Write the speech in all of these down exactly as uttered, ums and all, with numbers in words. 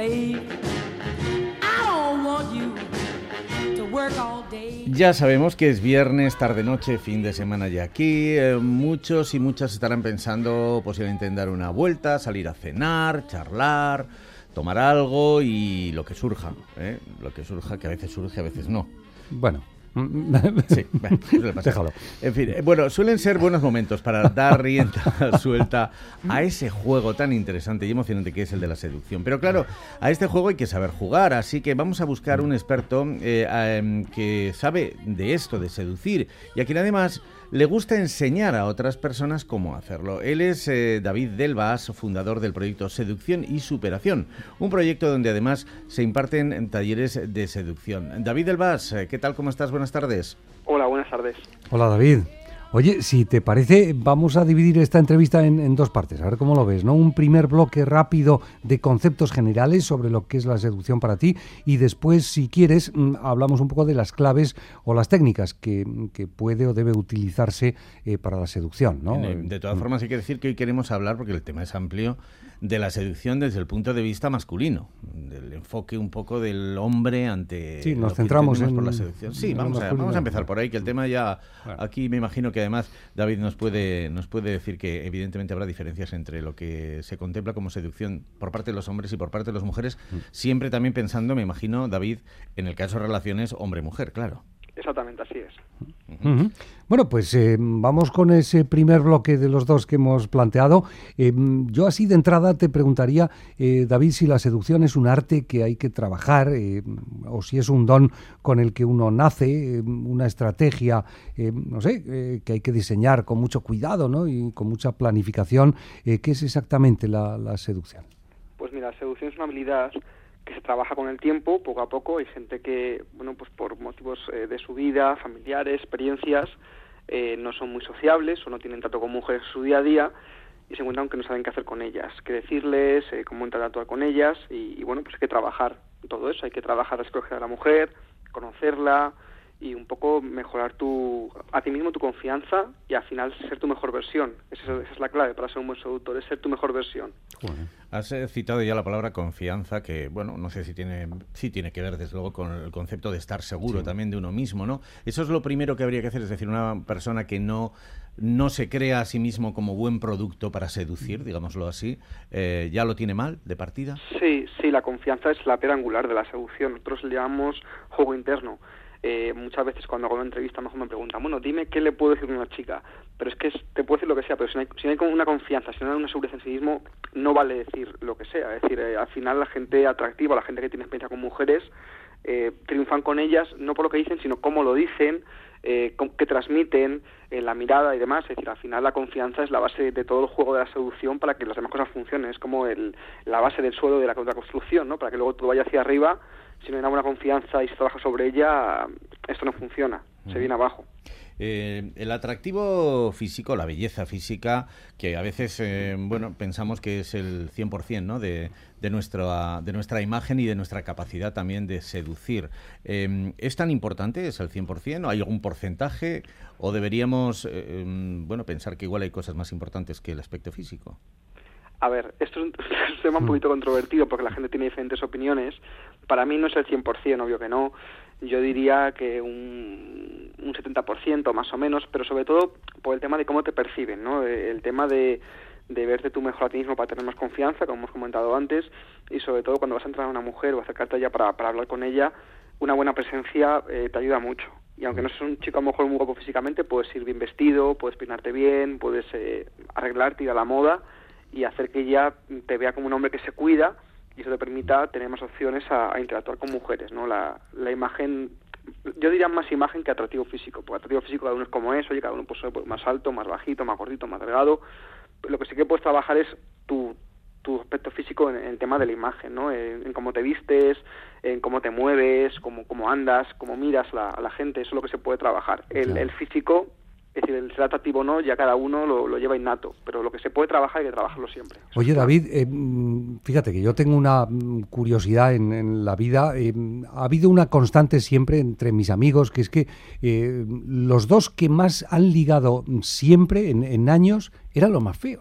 behave. I don't want you to work all day. Ya sabemos que es viernes, tarde noche, fin de semana ya aquí. Eh, muchos y muchas estarán pensando posiblemente en dar una vuelta, salir a cenar, charlar, tomar algo y lo que surja, ¿eh? Lo que surja, que a veces surge, a veces no. Bueno. Sí, bueno, suele pasar. Déjalo. En fin, bueno, suelen ser buenos momentos para dar rienda suelta a ese juego tan interesante y emocionante que es el de la seducción. Pero claro, a este juego hay que saber jugar, así que vamos a buscar un experto eh, eh, que sabe de esto, de seducir, y a quien además le gusta enseñar a otras personas cómo hacerlo. Él es eh, David Del Bas, fundador del proyecto Seducción y Superación, un proyecto donde además se imparten talleres de seducción. David Del Bas, ¿qué tal? ¿Cómo estás? Buenas tardes. Hola, buenas tardes. Hola, David. Oye, si te parece, vamos a dividir esta entrevista en, en dos partes, a ver cómo lo ves, ¿no? Un primer bloque rápido de conceptos generales sobre lo que es la seducción para ti y después, si quieres, hablamos un poco de las claves o las técnicas que, que puede o debe utilizarse eh, para la seducción, ¿no? De todas formas, hay que decir que hoy queremos hablar, porque el tema es amplio, de la seducción desde el punto de vista masculino, del enfoque un poco del hombre ante sí, nos lo centramos que en por la seducción. Sí, vamos a, vamos a empezar por ahí, que el tema ya, claro. Aquí me imagino que además David nos puede, nos puede decir que evidentemente habrá diferencias entre lo que se contempla como seducción por parte de los hombres y por parte de las mujeres, mm. siempre también pensando, me imagino, David, en el caso de relaciones hombre-mujer, claro. Exactamente, así es. Uh-huh. Bueno, pues eh, vamos con ese primer bloque de los dos que hemos planteado. Eh, yo así de entrada te preguntaría, eh, David, si la seducción es un arte que hay que trabajar eh, o si es un don con el que uno nace, eh, una estrategia, eh, no sé, eh, que hay que diseñar con mucho cuidado, ¿no? Y con mucha planificación. Eh, ¿Qué es exactamente la, la seducción? Pues mira, la seducción es una habilidad que se trabaja con el tiempo, poco a poco. Hay gente que, bueno, pues por motivos eh, de su vida, familiares, experiencias, eh, no son muy sociables o no tienen trato con mujeres en su día a día y se encuentran que no saben qué hacer con ellas, qué decirles, eh, cómo interactuar con ellas y, y, bueno, pues hay que trabajar todo eso. Hay que trabajar la psicología de la mujer, conocerla y un poco mejorar tu a ti mismo, tu confianza y al final ser tu mejor versión. Esa es, esa es la clave para ser un buen seductor, es ser tu mejor versión. Bueno, has eh, citado ya la palabra confianza, que bueno, no sé si tiene sí tiene que ver desde luego con el concepto de estar seguro sí. también de uno mismo, ¿no? Eso es lo primero que habría que hacer, es decir, una persona que no no se crea a sí mismo como buen producto para seducir, digámoslo así, eh, ¿ya lo tiene mal de partida? Sí, sí, la confianza es la piedra angular de la seducción. Nosotros le llamamos juego interno. Eh, muchas veces cuando hago una entrevista mejor me preguntan, bueno, dime qué le puedo decir a una chica, pero es que es, te puedo decir lo que sea, pero si no hay, si no hay una confianza, si no hay una seguridad en sí mismo, no vale decir lo que sea. Es decir, eh, al final la gente atractiva, la gente que tiene experiencia con mujeres, eh, triunfan con ellas no por lo que dicen, sino cómo lo dicen, eh, qué transmiten, eh, la mirada y demás. Es decir, al final la confianza es la base de todo el juego de la seducción para que las demás cosas funcionen. Es como el, la base del suelo de la, de la construcción, ¿no? Para que luego todo vaya hacia arriba. Si no hay una buena confianza y se trabaja sobre ella, esto no funciona, se viene abajo. Eh, el atractivo físico, la belleza física, que a veces eh, bueno pensamos que es el cien por ciento, ¿no? de, de, nuestra, de nuestra imagen y de nuestra capacidad también de seducir. Eh, ¿Es tan importante? ¿Es el cien por ciento? ¿Hay algún porcentaje? ¿O deberíamos eh, bueno pensar que igual hay cosas más importantes que el aspecto físico? A ver, esto es un, es un tema un poquito controvertido porque la gente tiene diferentes opiniones. Para mí no es el cien por ciento, obvio que no. Yo diría que un, un setenta por ciento más o menos, pero sobre todo por el tema de cómo te perciben, ¿no? El tema de, de verte tú mejor a ti mismo para tener más confianza, como hemos comentado antes, y sobre todo cuando vas a entrar a una mujer o acercarte a ella para, para hablar con ella, una buena presencia eh, te ayuda mucho. Y aunque no seas un chico a lo mejor muy guapo físicamente, puedes ir bien vestido, puedes peinarte bien, puedes eh, arreglarte, ir a la moda y hacer que ella te vea como un hombre que se cuida y eso te permita tener más opciones a, a interactuar con mujeres, ¿no? La, la imagen, yo diría más imagen que atractivo físico, porque atractivo físico cada uno es como es, oye, cada uno pues, más alto, más bajito, más gordito, más delgado. Lo que sí que puedes trabajar es tu, tu aspecto físico en, en el tema de la imagen, ¿no? En, en cómo te vistes, en cómo te mueves, cómo, cómo andas, cómo miras la, a la gente, eso es lo que se puede trabajar. El, claro. el físico, es decir, el ser atractivo o no, ya cada uno lo, lo lleva innato, pero lo que se puede trabajar hay que trabajarlo siempre. Oye, David, eh, fíjate que yo tengo una curiosidad en, en la vida. Eh, ha habido una constante siempre entre mis amigos, que es que eh, los dos que más han ligado siempre en, en años eran los más feos.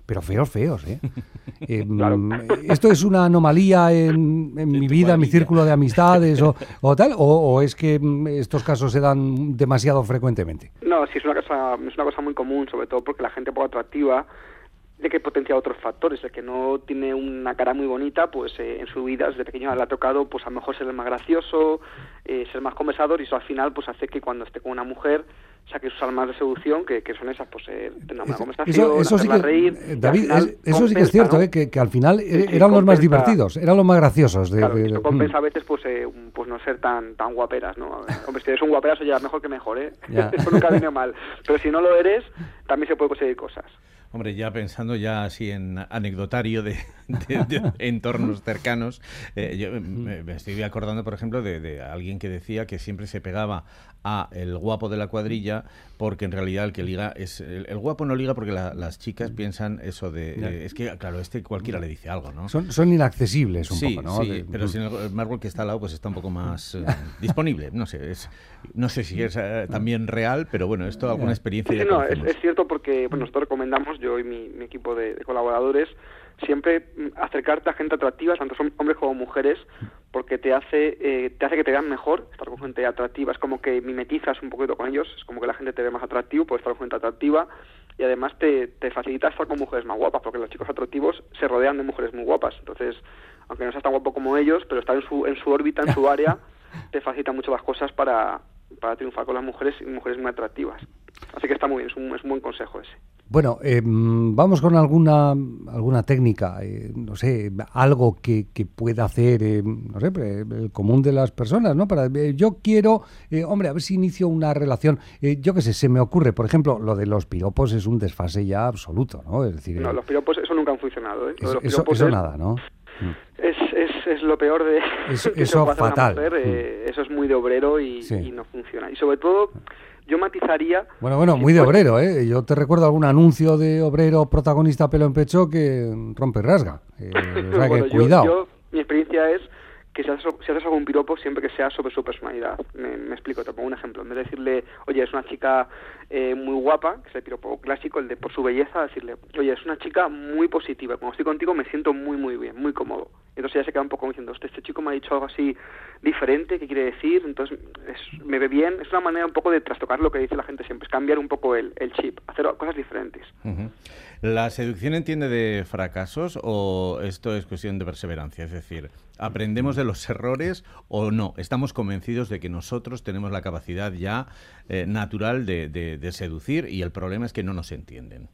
pero feos, feos, ¿eh? eh Claro. ¿Esto es una anomalía en, en mi vida, en mi círculo de amistades o, o tal? O, ¿O es que estos casos se dan demasiado frecuentemente? No, sí, es una cosa, es una cosa muy común, sobre todo porque la gente poco atractiva, de que potencia otros factores, el que no tiene una cara muy bonita, pues eh, en su vida desde pequeño le ha tocado pues a lo mejor ser el más gracioso, eh, ser más conversador, y eso al final pues hace que cuando esté con una mujer saque sus armas de seducción, que, que son esas, pues eh, tener una conversación, eso, eso sí que, reír. David, es, eso sí que es cierto, ¿no? eh, que, que al final sí, sí, eran compensa, los más divertidos, eran los más graciosos. De, claro, de, eso compensa a veces pues eh, pues no ser tan tan guaperas, ¿no? Hombre, si eres un guaperas, oye, mejor que mejor, ¿eh? Eso nunca viene mal. Pero si no lo eres, también se puede conseguir cosas. Hombre, ya pensando ya así en anecdotario de, de, de entornos cercanos, eh, yo me, me estoy acordando, por ejemplo, de, de alguien que decía que siempre se pegaba a el guapo de la cuadrilla, porque en realidad el que liga es... El, el guapo no liga porque la, las chicas piensan eso de... Eh, es que, claro, este cualquiera le dice algo, ¿no? Son, son inaccesibles un sí, poco, ¿no? Sí, de, pero si el, el Marvel que está al lado pues está un poco más eh, disponible. No sé, es, no sé si es eh, también real, pero bueno, esto alguna experiencia sí, ya no, es, conocemos. es cierto porque bueno, nosotros recomendamos, yo y mi, mi equipo de, de colaboradores, siempre acercarte a gente atractiva, tanto son hombres como mujeres, porque te hace eh, te hace que te vean mejor, estar con gente atractiva, es como que mimetizas un poquito con ellos, es como que la gente te ve más atractivo por estar con gente atractiva, y además te, te facilita estar con mujeres más guapas, porque los chicos atractivos se rodean de mujeres muy guapas, entonces, aunque no seas tan guapo como ellos, pero estar en su, en su órbita, en su área, te facilita mucho las cosas para, para triunfar con las mujeres, y mujeres muy atractivas. Así que está muy bien, es un, es un buen consejo ese. Bueno, eh, vamos con alguna alguna técnica, eh, no sé, algo que, que pueda hacer, eh, no sé, el común de las personas, ¿no? Para eh, yo quiero, eh, hombre, a ver si inicio una relación. Eh, yo qué sé, se me ocurre, por ejemplo, lo de los piropos es un desfase ya absoluto, ¿no? Es decir, no, eh, los piropos, eso nunca han funcionado, ¿eh? Lo de los eso, piropos eso es, nada, ¿no? Es, es, es lo peor de eso, que eso se puede hacer fatal. una mujer, eh, eso es muy de obrero y, sí. y no funciona. Y sobre todo, yo matizaría... Bueno, bueno, muy de obrero, ¿eh? Yo te recuerdo algún anuncio de obrero protagonista pelo en pecho que rompe y rasga. Eh, o sea bueno, que yo, cuidado. yo, mi experiencia es que si haces, si haces algún piropo, siempre que sea sobre su personalidad. Me, me explico, te pongo un ejemplo. En vez de decirle, oye, es una chica eh, muy guapa, que es el piropo clásico, el de por su belleza, decirle, oye, es una chica muy positiva. Cuando estoy contigo me siento muy, muy bien, muy cómodo. Entonces ya se queda un poco diciendo, este, este chico me ha dicho algo así diferente, ¿qué quiere decir? Entonces es, me ve bien. Es una manera un poco de trastocar lo que dice la gente siempre, es cambiar un poco el, el chip, hacer cosas diferentes. Uh-huh. ¿La seducción entiende de fracasos o esto es cuestión de perseverancia? Es decir, ¿aprendemos de los errores o no? ¿Estamos convencidos de que nosotros tenemos la capacidad ya eh, natural de, de, de seducir y el problema es que no nos entienden?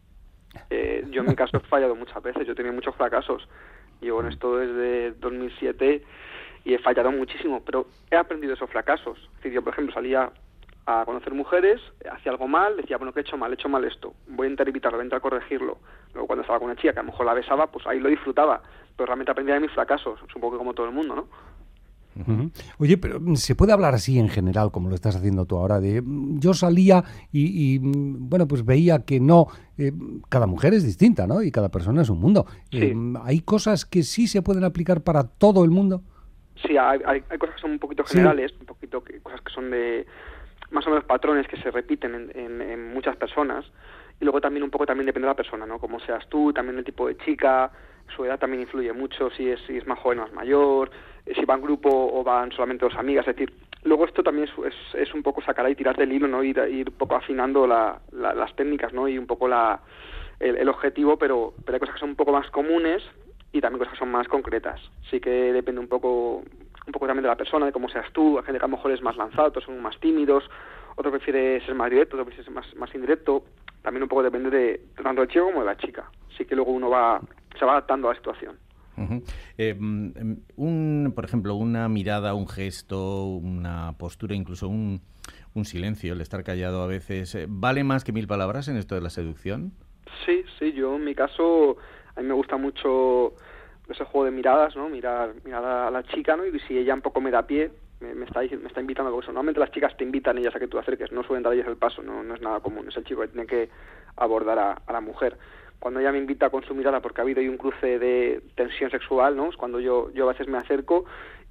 Eh, yo en mi caso he fallado muchas veces, yo he tenido muchos fracasos. Llevo en esto desde dos mil siete y he fallado muchísimo, pero he aprendido esos fracasos. Es decir, yo, por ejemplo, salía a conocer mujeres, hacía algo mal, decía, bueno, ¿qué he hecho mal? He hecho mal esto, voy a intentar evitarlo, voy a intentar corregirlo. Luego cuando estaba con una chica que a lo mejor la besaba, pues ahí lo disfrutaba, pero realmente aprendía de mis fracasos, es un poco como todo el mundo, ¿no? Uh-huh. Oye, pero ¿se puede hablar así en general, como lo estás haciendo tú ahora? De yo salía y, y bueno, pues veía que no, eh, cada mujer es distinta, ¿no? Y cada persona es un mundo. Sí. Eh, ¿Hay cosas que sí se pueden aplicar para todo el mundo? Sí, hay, hay, hay cosas que son un poquito generales, sí. un poquito que, cosas que son de más o menos patrones que se repiten en, en, en muchas personas, y luego también un poco también depende de la persona, ¿no? Como seas tú, también el tipo de chica, su edad también influye mucho, si es, si es más joven o más mayor, si va en grupo o van solamente dos amigas, es decir, luego esto también es, es, es un poco sacar y tirar del hilo, ¿no? Ir, ir un poco afinando la, la, las técnicas, ¿no? Y un poco la, el, el objetivo, pero, pero hay cosas que son un poco más comunes y también cosas que son más concretas. Sí que depende un poco un poco también de la persona, de cómo seas tú. Hay gente que a lo mejor es más lanzado, otros son más tímidos, otro prefiere ser más directo, otro prefiere ser más, más indirecto. También un poco depende de tanto del chico como de la chica. Así que luego uno va se va adaptando a la situación. Uh-huh. Eh, un, por ejemplo, una mirada, un gesto, una postura, incluso un, un silencio, el estar callado a veces, eh, ¿vale más que mil palabras en esto de la seducción? Sí, sí, yo en mi caso, a mí me gusta mucho ese juego de miradas, ¿no? Mirar, mirar a la chica, ¿no? Y si ella un poco me da pie, me, me, está, me está invitando a eso. Normalmente las chicas te invitan ellas a que tú acerques, no suelen dar ellas el paso, no, no es nada común, es el chico que tiene que abordar a, a la mujer. Cuando ella me invita con su mirada porque ha habido ahí un cruce de tensión sexual, ¿no? Es cuando yo, yo a veces me acerco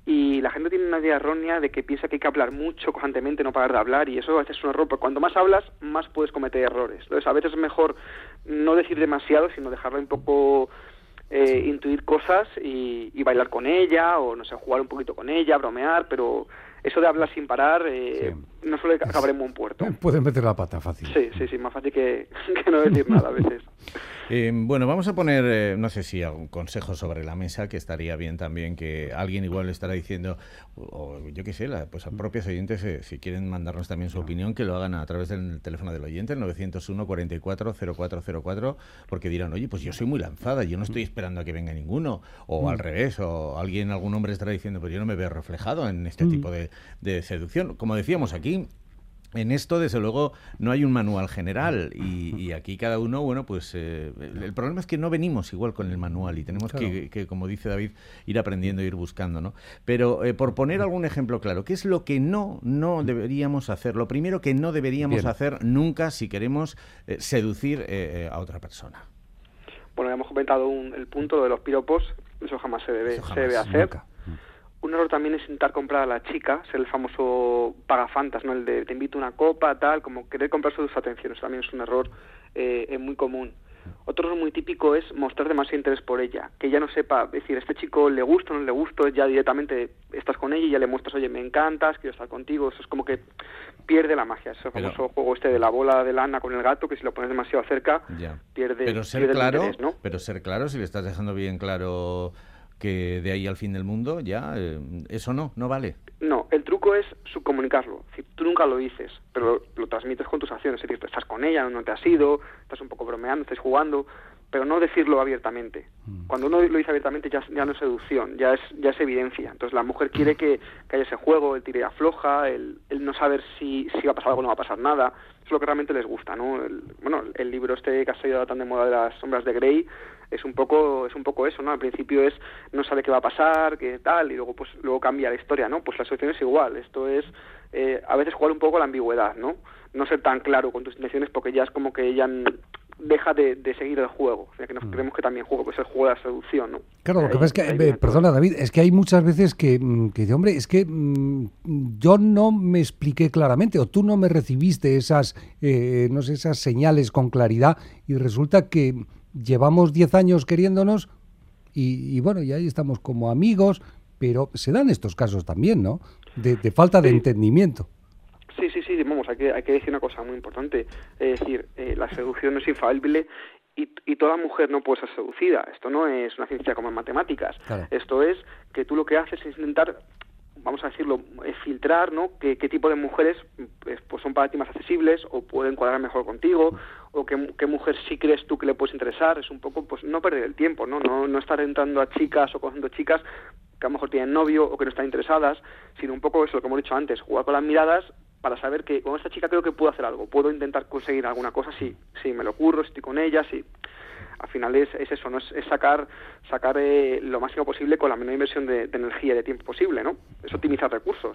y la gente tiene una idea errónea de que piensa que hay que hablar mucho, constantemente, no parar de hablar, y eso a veces es un error, porque cuanto más hablas, más puedes cometer errores. Entonces, a veces es mejor no decir demasiado, sino dejarla un poco eh, intuir cosas y, y bailar con ella, o no sé, jugar un poquito con ella, bromear, pero eso de hablar sin parar eh, sí. no suele acabar en buen puerto. Puedes meter la pata fácil. Sí, sí, sí, más fácil que, que no decir nada a veces. Eh, bueno, vamos a poner, eh, no sé si algún consejo sobre la mesa, que estaría bien también que alguien igual le estará diciendo, o, o yo qué sé, la, pues a propios oyentes, eh, si quieren mandarnos también su opinión, que lo hagan a través del teléfono del oyente, el nueve cero uno, cuarenta y cuatro, cero cuatro cero cuatro, porque dirán, oye, pues yo soy muy lanzada, yo no estoy esperando a que venga ninguno, o al revés, o alguien, algún hombre estará diciendo, pues yo no me veo reflejado en este tipo de, de seducción. Como decíamos aquí, en esto, desde luego, no hay un manual general y, y aquí cada uno, bueno, pues eh, el, el problema es que no venimos igual con el manual y tenemos claro. que, que, como dice David, ir aprendiendo, ir buscando, ¿no? Pero eh, por poner algún ejemplo claro, ¿qué es lo que no, no deberíamos hacer? Lo primero que no deberíamos Bien. hacer nunca si queremos eh, seducir eh, a otra persona. Bueno, ya hemos comentado un, el punto de los piropos, eso jamás se debe, jamás, se debe hacer. Nunca. Un error también es intentar comprar a la chica, ser el famoso pagafantas, ¿no? El de te invito a una copa, tal, como querer comprar sus atenciones, también es un error eh, muy común. Otro error muy típico es mostrar demasiado interés por ella, que ella no sepa, decir, este chico le gusta o no le gusta, ya directamente estás con ella y ya le muestras, oye, me encantas, quiero estar contigo, eso es como que pierde la magia, ese famoso pero, juego este de la bola de lana con el gato, que si lo pones demasiado cerca, ya. pierde, pero ser pierde claro, el interés, ¿no? Pero ser claro, si le estás dejando bien claro que de ahí al fin del mundo, ya, eh, eso no, no vale. No, el truco es subcomunicarlo. Es decir, tú nunca lo dices, pero lo, lo transmites con tus acciones. Es decir, estás con ella, no te has ido, estás un poco bromeando, estás jugando, pero no decirlo abiertamente. Cuando uno lo dice abiertamente ya, ya no es seducción, ya es ya es evidencia. Entonces la mujer quiere que, que haya ese juego, el tira y afloja, el, el no saber si, si va a pasar algo o no va a pasar nada. Eso es lo que realmente les gusta, ¿no? El, bueno, el libro este que ha salido tan de moda de las sombras de Grey es un poco es un poco eso, ¿no? Al principio es no sabe qué va a pasar, qué tal, y luego pues luego cambia la historia, ¿no? Pues la solución es igual. Esto es eh, a veces jugar un poco la ambigüedad, ¿no? No ser tan claro con tus intenciones porque ya es como que ella deja de, de seguir el juego, o sea que nos creemos que también juego, pues el juego de la seducción, ¿no? Claro, lo que pasa es que, eh, perdona David, es que hay muchas veces que, que dice, hombre, es que mmm, yo no me expliqué claramente, o tú no me recibiste esas, eh, no sé, esas señales con claridad, y resulta que llevamos diez años queriéndonos, y, y bueno, y ahí estamos como amigos, pero se dan estos casos también, ¿no? De, de falta de sí. entendimiento. Sí, sí, sí, vamos, hay que, hay que decir una cosa muy importante, es decir, eh, la seducción no es infalible y, y toda mujer no puede ser seducida, esto no es una ciencia como en matemáticas, claro. Esto es que tú lo que haces es intentar, vamos a decirlo, eh, filtrar, ¿no?, qué, qué tipo de mujeres pues, pues son para ti más accesibles o pueden cuadrar mejor contigo, o qué, qué mujer sí crees tú que le puedes interesar, es un poco, pues, no perder el tiempo, ¿no?, no, no estar entrando a chicas o conociendo chicas que a lo mejor tienen novio o que no están interesadas, sino un poco eso, lo que hemos dicho antes, jugar con las miradas para saber que con esta chica creo que puedo hacer algo, puedo intentar conseguir alguna cosa si, si me lo ocurro, si estoy con ella, si... Al final es, es eso, no es, es sacar sacar eh, lo máximo posible con la menor inversión de, de energía y de tiempo posible, ¿no? Es optimizar recursos.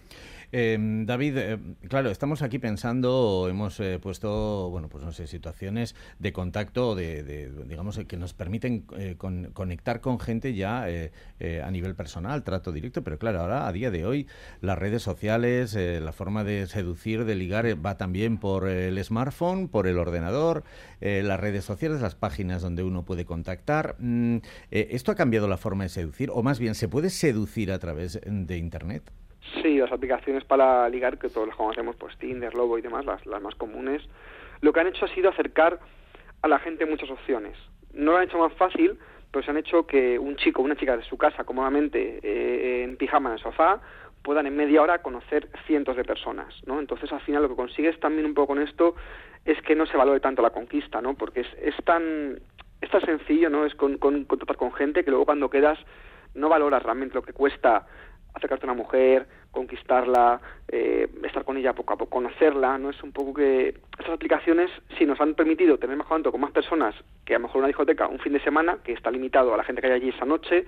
Eh, David, eh, claro, estamos aquí pensando, hemos eh, puesto, bueno, pues no sé, situaciones de contacto, de, de digamos, que nos permiten eh, con, conectar con gente ya eh, eh, a nivel personal, trato directo, pero claro, ahora a día de hoy las redes sociales, eh, la forma de seducir, de ligar, eh, va también por el smartphone, por el ordenador, eh, las redes sociales, las páginas donde uno puede contactar. Mm, eh, ¿Esto ha cambiado la forma de seducir? O más bien, ¿se puede seducir a través de Internet? Sí, las aplicaciones para ligar, que todos las conocemos, pues Tinder, Lobo y demás, las, las más comunes, lo que han hecho ha sido acercar a la gente muchas opciones. No lo han hecho más fácil, pero se han hecho que un chico o una chica de su casa, cómodamente, eh, en pijama en el sofá, puedan en media hora conocer cientos de personas, ¿no? Entonces, al final, lo que consigues también un poco con esto es que no se valore tanto la conquista, ¿no? Porque es, es tan es tan sencillo, ¿no? Es con, con, contactar con gente que luego cuando quedas no valoras realmente lo que cuesta acercarte a una mujer, conquistarla, eh, estar con ella poco a poco, conocerla, ¿no? Es un poco que estas aplicaciones sí nos han permitido tener más contacto con más personas que a lo mejor una discoteca un fin de semana, que está limitado a la gente que hay allí esa noche,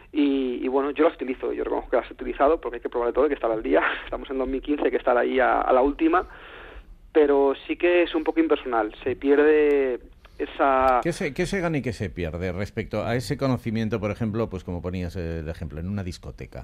y, y bueno, yo las utilizo, yo reconozco que las he utilizado porque hay que probar de todo, hay que estar al día, estamos en dos mil quince, hay que estar ahí a, a la última, pero sí que es un poco impersonal, se pierde... Esa... ¿Qué se, ¿Qué se gana y qué se pierde respecto a ese conocimiento, por ejemplo, pues como ponías el ejemplo, en una discoteca?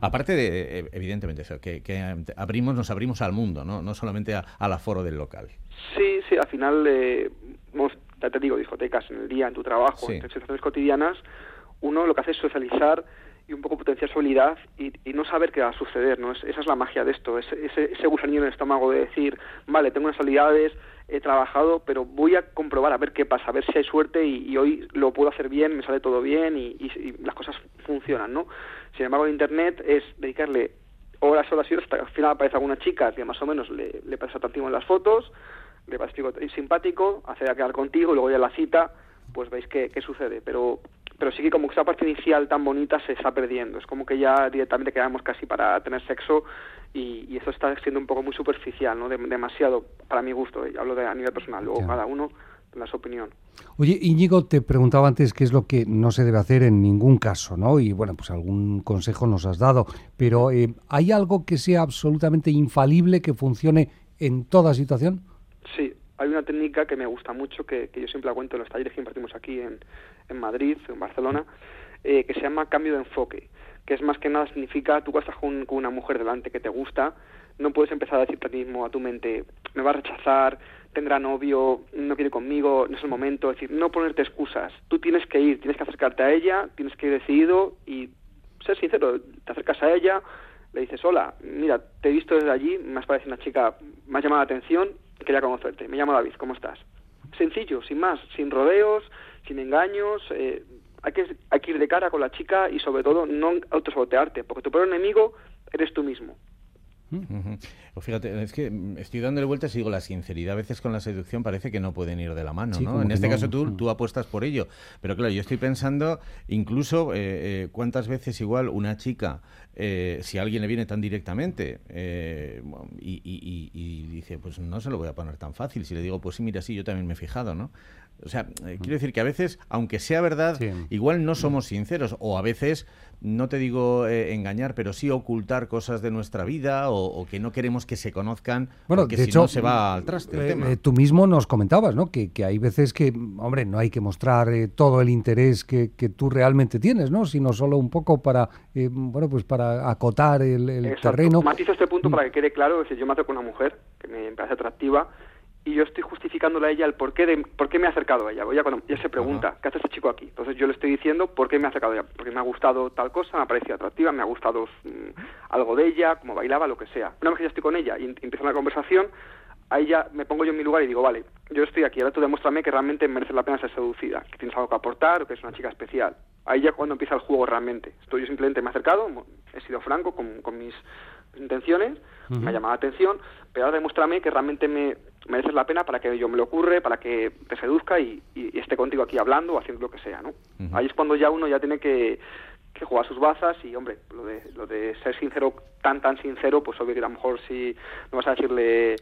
Aparte de, evidentemente, eso, que, que abrimos, nos abrimos al mundo, no, no solamente a, al aforo del local. Sí, sí, al final, eh, ya te digo, discotecas en el día, en tu trabajo, sí. en tus situaciones cotidianas, uno lo que hace es socializar y un poco potenciar su habilidad y, y no saber qué va a suceder, ¿no? Es, esa es la magia de esto, ese, ese, ese gusanillo en el estómago de decir, vale, tengo unas habilidades, he trabajado, pero voy a comprobar a ver qué pasa, a ver si hay suerte y, y hoy lo puedo hacer bien, me sale todo bien y, y, y las cosas funcionan, ¿no? Sin embargo, en Internet es dedicarle horas, horas y horas hasta que al final aparece alguna chica que más o menos le, le parece atractivo en las fotos, le parece simpático, hace a quedar contigo y luego ya en la cita, pues veis qué, qué sucede, pero... pero sí que como que esa parte inicial tan bonita se está perdiendo. Es como que ya directamente quedamos casi para tener sexo y, y eso está siendo un poco muy superficial, ¿no? De, demasiado, para mi gusto, ¿eh? Hablo de a nivel personal, luego sí. Cada uno tendrá su opinión. Oye, Íñigo, te preguntaba antes qué es lo que no se debe hacer en ningún caso, ¿no? Y bueno, pues algún consejo nos has dado, pero eh, ¿hay algo que sea absolutamente infalible, que funcione en toda situación? Sí. Hay una técnica que me gusta mucho, que, que yo siempre la cuento en los talleres que impartimos aquí en, en Madrid, en Barcelona, eh, que se llama cambio de enfoque, que es más que nada significa, tú estás con, con una mujer delante que te gusta, no puedes empezar a decirte a ti mismo, a tu mente, me va a rechazar, tendrá novio, no quiere conmigo, no es el momento, es decir, no ponerte excusas, tú tienes que ir, tienes que acercarte a ella, tienes que ir decidido y ser sincero, te acercas a ella, le dices, hola, mira, te he visto desde allí, me has parecido una chica, me has llamado la atención, quería conocerte, me llamo David, ¿cómo estás? Sencillo, sin más, sin rodeos, sin engaños, eh, hay que, hay que ir de cara con la chica y sobre todo no autosabotearte, porque tu peor enemigo eres tú mismo. Uh-huh. Pues fíjate, es que estoy dándole vueltas y digo, la sinceridad a veces con la seducción parece que no pueden ir de la mano, sí, ¿no? En este no. caso tú, tú apuestas por ello, pero claro, yo estoy pensando incluso eh, eh, cuántas veces igual una chica, eh, si a alguien le viene tan directamente eh, y, y, y, y dice, pues no se lo voy a poner tan fácil, si le digo, pues sí, mira, sí, yo también me he fijado, ¿no? O sea, eh, quiero decir que a veces, aunque sea verdad, sí. igual no somos sinceros, o a veces, no te digo eh, engañar, pero sí ocultar cosas de nuestra vida o, o que no queremos que se conozcan, bueno, porque de si hecho, no se va al traste el eh, tema. Eh, tú mismo nos comentabas, ¿no? Que, que hay veces que, hombre, no hay que mostrar eh, todo el interés que, que tú realmente tienes, ¿no? Sino solo un poco para, eh, bueno, pues para acotar el, el terreno. Matizo este punto mm. para que quede claro, es decir, yo me acerco a una mujer que me parece atractiva y yo estoy justificándole a ella el por qué, de, por qué me ha acercado a ella. Ella, cuando, ella se pregunta, uh-huh. ¿qué hace este chico aquí? Entonces yo le estoy diciendo por qué me ha acercado a ella. Porque me ha gustado tal cosa, me ha parecido atractiva, me ha gustado mmm, algo de ella, cómo bailaba, lo que sea. Una vez que ya estoy con ella y empieza una conversación, ahí ya me pongo yo en mi lugar y digo, vale, yo estoy aquí, ahora tú demuéstrame que realmente merece la pena ser seducida, que tienes algo que aportar o que es una chica especial. Ahí ya cuando empieza el juego realmente. Estoy yo simplemente me he acercado, he sido franco con, con mis intenciones, uh-huh. me ha llamado la atención, pero ahora demuéstrame que realmente me mereces la pena para que yo me lo ocurre, para que te seduzca y, y, y esté contigo aquí hablando o haciendo lo que sea, ¿no? Uh-huh. Ahí es cuando ya uno ya tiene que, que jugar sus bazas y, hombre, lo de lo de ser sincero, tan tan sincero, pues obvio que a lo mejor si no vas a decirle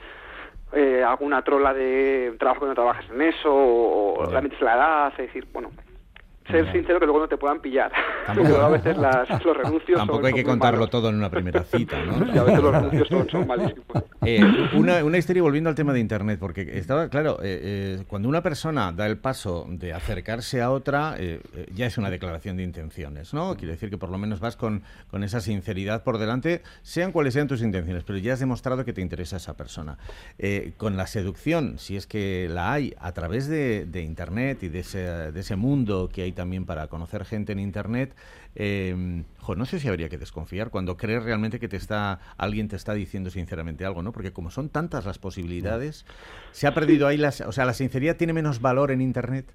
eh, alguna trola de trabajo que no trabajes en eso o, o realmente es la edad, es decir, bueno, ser yeah. sincero que luego no te puedan pillar. Tampoco, a veces las, los renuncios Tampoco son, hay que son contarlo malos. todo en una primera cita, ¿no? Y a veces los renuncios son, son malísimos. Eh, una, una historia volviendo al tema de Internet, porque estaba claro, eh, eh, cuando una persona da el paso de acercarse a otra, eh, eh, ya es una declaración de intenciones, ¿no? Quiere decir que por lo menos vas con, con esa sinceridad por delante, sean cuales sean tus intenciones, pero ya has demostrado que te interesa esa persona. Eh, con la seducción, si es que la hay, a través de, de Internet y de ese, de ese mundo que hay también para conocer gente en Internet, eh, jo, no sé si habría que desconfiar cuando crees realmente que te está alguien te está diciendo sinceramente algo, ¿no? Porque como son tantas las posibilidades, se ha perdido ahí, las, o sea, la sinceridad tiene menos valor en Internet.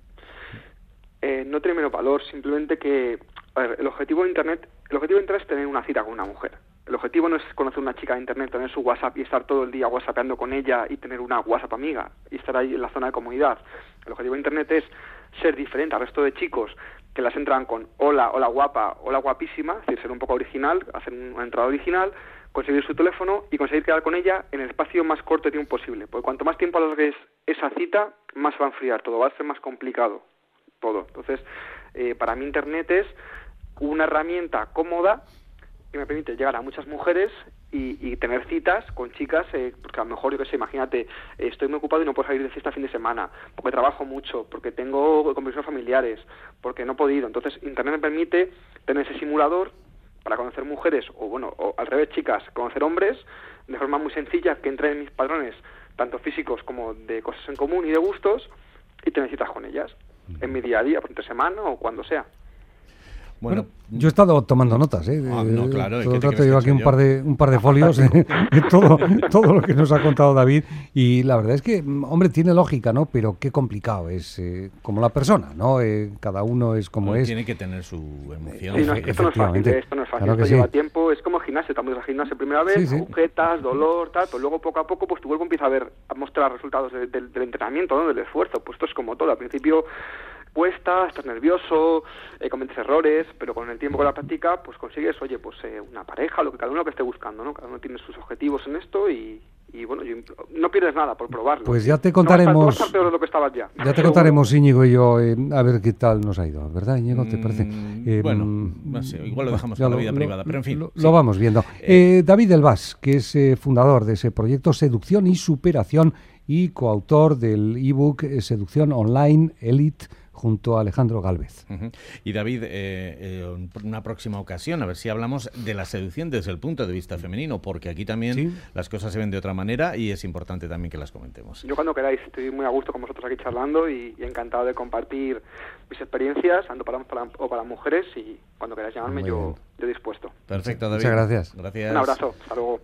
Eh, no tiene menos valor, simplemente que, a ver, el objetivo de Internet, el objetivo de Internet es tener una cita con una mujer. El objetivo no es conocer una chica de Internet, tener su WhatsApp y estar todo el día whatsappeando con ella y tener una WhatsApp amiga y estar ahí en la zona de comunidad. El objetivo de Internet es ser diferente al resto de chicos que las entran con hola, hola guapa, hola guapísima, es decir, ser un poco original, hacer una entrada original, conseguir su teléfono y conseguir quedar con ella en el espacio más corto de tiempo posible. Porque cuanto más tiempo alargues esa cita, más va a enfriar todo, va a ser más complicado todo. Entonces, eh, para mí Internet es una herramienta cómoda que me permite llegar a muchas mujeres y, y tener citas con chicas, eh, porque a lo mejor, yo qué sé, imagínate, eh, estoy muy ocupado y no puedo salir de fiesta fin de semana, porque trabajo mucho, porque tengo compromisos familiares, porque no he podido. Entonces, Internet me permite tener ese simulador para conocer mujeres, o bueno, o al revés, chicas, conocer hombres, de forma muy sencilla, que entren en mis patrones, tanto físicos como de cosas en común y de gustos, y tener citas con ellas, en mi día a día, por entre semana o cuando sea. Bueno, yo he estado tomando notas, ¿eh? Ah, no, claro, todo el rato llevo aquí un par de un par de folios de todo, todo lo que nos ha contado David, y la verdad es que, hombre, tiene lógica, ¿no? Pero qué complicado es, eh, como la persona, ¿no? Eh, cada uno es como Bueno, es. Tiene que tener su emoción. Sí, no, esto no es fácil, ¿eh? Esto no es fácil, Claro que esto lleva sí. tiempo, es como gimnasio, también al gimnasio primera vez, Sí, sí. agujetas, dolor, tal, pues luego poco a poco pues tu cuerpo empieza a ver, a mostrar resultados de- de- del entrenamiento, ¿no? Del esfuerzo, pues esto es como todo, al principio cuesta, estás nervioso, eh, cometes errores, pero con el tiempo, con la práctica, pues consigues, oye, pues eh, una pareja, lo que cada uno que esté buscando, ¿no? Cada uno tiene sus objetivos en esto y, y bueno, yo- no pierdes nada por probarlo. Pues ya te No vas a estar- no vas a contaremos. estar peor de lo que estabas ya. Ya te Seguro. contaremos, Íñigo y yo, eh, a ver qué tal nos ha ido, ¿verdad, Íñigo? ¿Te parece? Mm, Eh, bueno, mm, no sé, igual lo dejamos ya para la vida privada, pero en fin, Lo, sí. lo vamos viendo. Eh, David Elbás, que es eh, fundador de ese proyecto Seducción y Superación y coautor del ebook eh, Seducción Online Elite, junto a Alejandro Gálvez. Ujú. Y David, eh, eh, en una próxima ocasión, a ver si hablamos de la seducción desde el punto de vista femenino, porque aquí también Sí. las cosas se ven de otra manera y es importante también que las comentemos. Yo cuando queráis, estoy muy a gusto con vosotros aquí charlando y, y encantado de compartir mis experiencias, tanto para, para o para mujeres, y cuando queráis llamarme Muy yo, bien. yo dispuesto. Perfecto, David. Muchas gracias. Gracias. Un abrazo, hasta luego.